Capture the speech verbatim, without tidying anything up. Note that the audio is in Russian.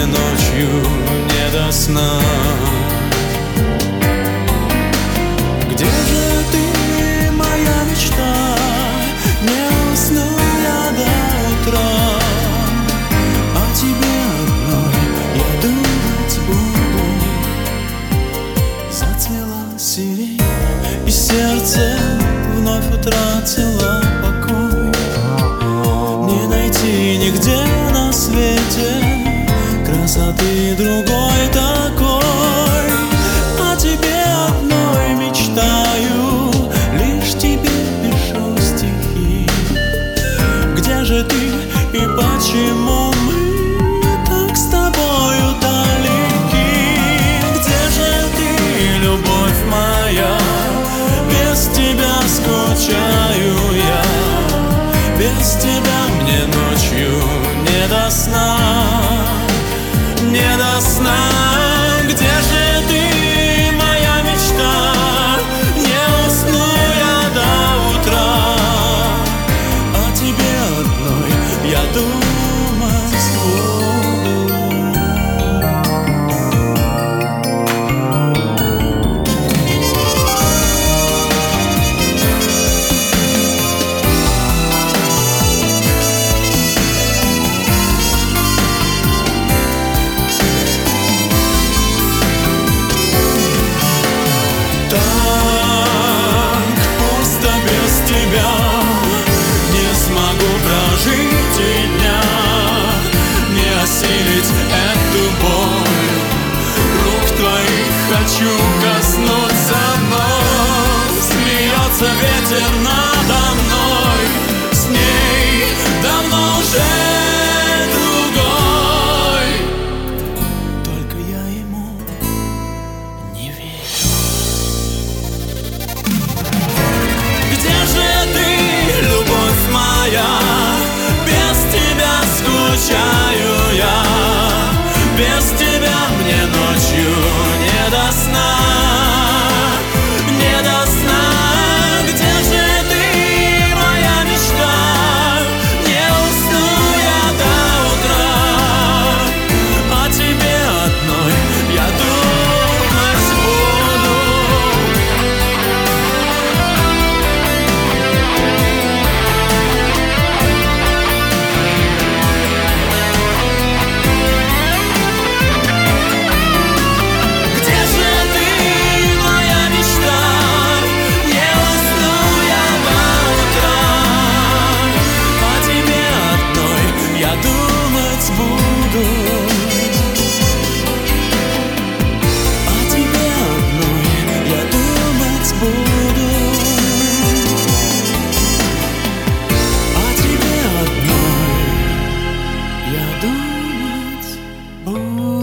мне ночью не до сна. Где же ты, моя мечта? Не усну я до утра. О тебе одной я думать буду. Зацвела сирень, и сердце вновь утратило покой. Не найти нигде на свете красоты другой такой. О тебе одной мечтаю, лишь тебе пишу стихи. Где же ты и почему мы так с тобою далеки? Где же ты, любовь моя? Без тебя скучаю я. Без тебя мне ночью не до сна, не до сна. Где же ты, моя мечта? Не усну я до утра. О тебе одной я думать буду. Так пусто без тебя, не смогу прожить и дня, не осилить эту боль. Рук твоих хочу коснуться вновь. Смеется ветер надо мной, с ней давно уже другой. Только я ему не верю. Где же ты, любовь моя? Без тебя скучаю я. Без тебя мне ночью не до сна, не до сна. Где же ты, моя мечта? Не усну я до утра. О тебе одной я думать буду. Oh